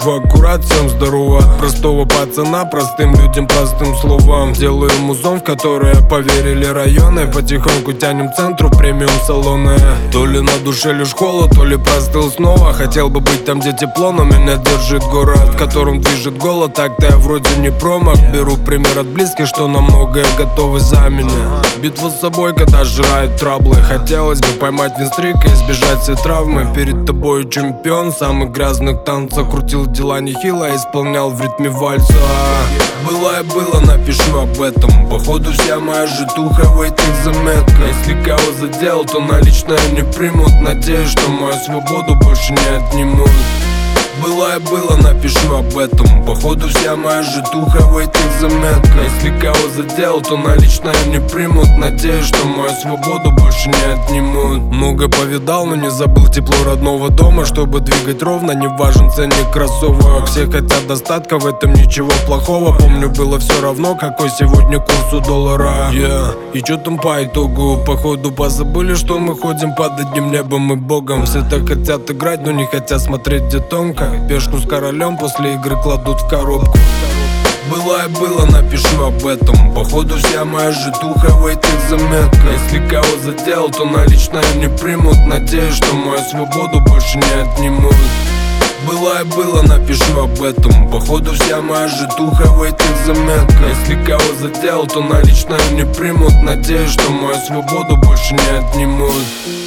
в аккурат, всем здорово. От простого пацана, простым людям, простым словам. Делаю музон, в которое поверили районы. Потихоньку тянем к центру премиум салоны. То ли на душе лишь холод, то ли простыл снова. Хотел бы быть там, где тепло, но меня держит город, которым движет голод. Так-то я вроде не промах. Беру пример от близких, что на многое готовы за меня. Битва с собой, когда жрают траблы. Хотелось бы поймать винстрик и избежать все травмы. Перед тобой чемпион самых грязных танцев. Крутил дела нехило, исполнял в ритме вальса. Было и было, напишу об этом. Походу вся моя житуха в этих заметках. Если кого задел, то наличное не примут. Надеюсь, что мою свободу больше не отнимут. Было и было, напишу об этом. Походу вся моя житуха в этих заметках. Если кого задел, то наличное не примут. Надеюсь, что мою свободу больше не отнимут. Много повидал, но не забыл тепло родного дома. Чтобы двигать ровно, не важен ценник кроссовок. Все хотят достатка, в этом ничего плохого. Помню, было все равно, какой сегодня курс у доллара. И чё там по итогу? Походу позабыли, что мы ходим под одним небом и богом. Все так хотят играть, но не хотят смотреть, где тонко. Пешку с королем после игры кладут в коробку. Было и было, напишу об этом. Походу вся моя житуха в этих заметках. Если кого задел, то наличное не примут. Надеюсь, что мою свободу больше не отнимут. Было и было, напишу об этом. Походу вся моя житуха в этих заметках. Если кого задел, то наличное не примут. Надеюсь, что мою свободу больше не отнимут.